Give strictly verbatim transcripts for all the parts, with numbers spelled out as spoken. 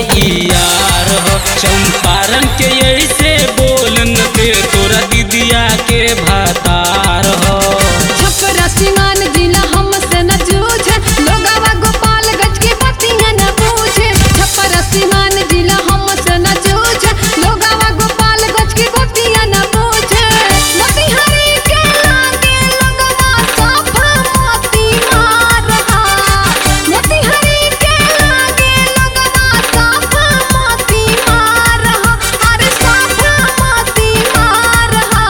यार हो। चंपारण के ऐसे बोलन दे तोरा दीदिया के भातार हो। छपरा सिवान जिला हमसे न जूझे, लोगवा गोपालगंज की बतिया न पूछे। छपरा सिवान जिला हमसे न जूझे, लोगवा गोपालगंज की बतिया न पूछे। मोतिहारी के लागे लोगवा साफा मोती मार हा। मोतिहारी के लागे लोगवा साफा मोती मार हा। अरे साफा मोती मार हा।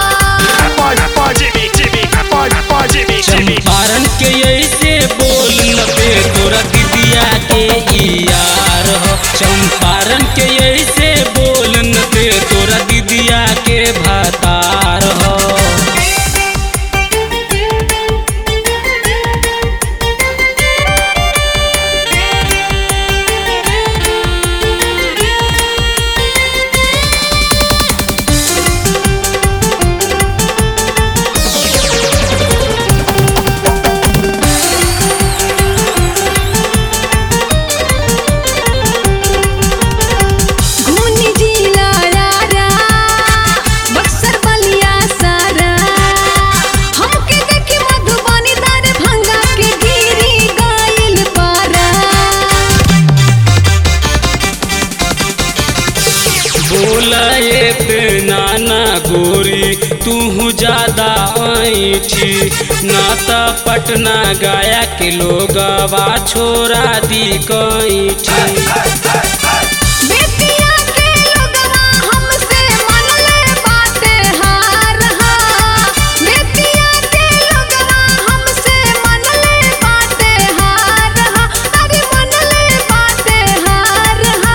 चंपारण के ऐसे बोलन दे तोरा दीदिया के यार हो। चंपारण के ऐसे बोलन दे तोरा दीदिया के भातार हो। घूनी जिला यारा, बक्सर बलिया सारा। हमके देखी मधुबनी दरभंगा के गिरी गइल पारा। बोला इतना ना गोरी तू ज्यादा ऐठी, ना त पटना गया के लोगवा छोरा दी कैठी। बेतिया के लोगवा हमसे मनले बाटे हार हा। बेतिया के लोगवा हमसे मनले बाटे हार हा। अरे मनले बाटे हार हा।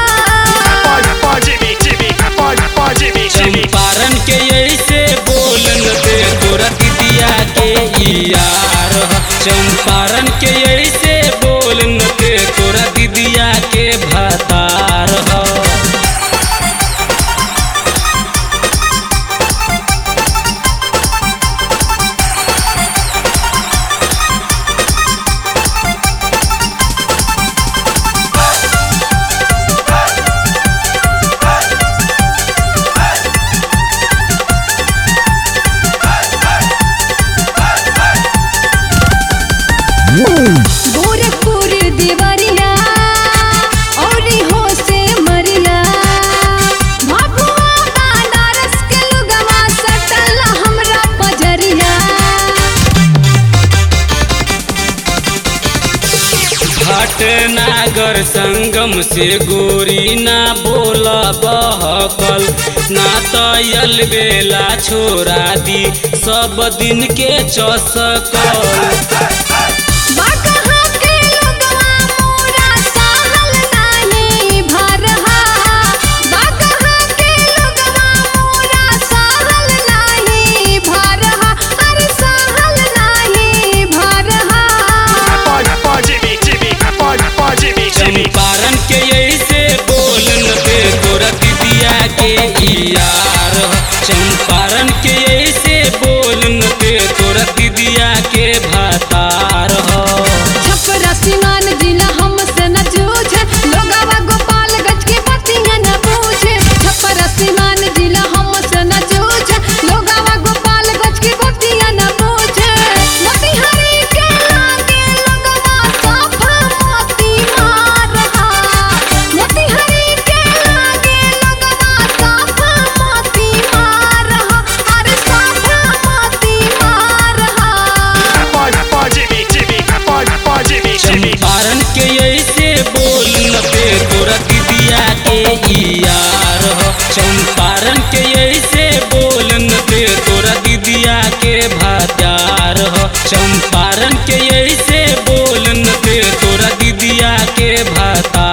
चंपारण के ऐसे बोलन दे तोरा दीदिया के यार हो। चंपारण के ऐसे बोलन दे तोरा दीदिया के भातार हो। गोरखपुर देवरिया औरी हो से मरिया। भभुआ बनारस के लोगवा सटल हमरा पजरिया। भटनागर संगम से गोरी ना बोला बहकल, ना तो यल बेला छोड़ा दी सब दिन के चसकल। बागहा के लोगवा मोरा सहल नाही भरहा। बागहा के लोगवा मोरा सहल नाही भरहा। अरे सहल नाही भरहा। चंपारण के ऐसे बोलन दे तोरा दीदिया के यार हो। चंपारण के ऐसे बोलन दे तोरा दीदिया के भातार हो। छपरा सिवान जिला हमसे न जूझे, लोगवा गोपालगंज की बतिया न पूछे। छपरा सिवान जिला हमसे न जूझे, लोगवा गोपालगंज की बतिया न पूछे। मोतिहारी के लागे लोगवा साफा मोती मार हा। मोतिहारी के लागे लोगवा साफा मोती मार हा। अरे साफा मोती मार हा। चंपारण के ऐसे बोलन दे तोरा दीदिया के यार हो। चंपारण के ऐसे बोलन दे तोरा दीदिया के भातार हो। चंपारण के ऐसे बोलन दे तोरा दीदिया के भातार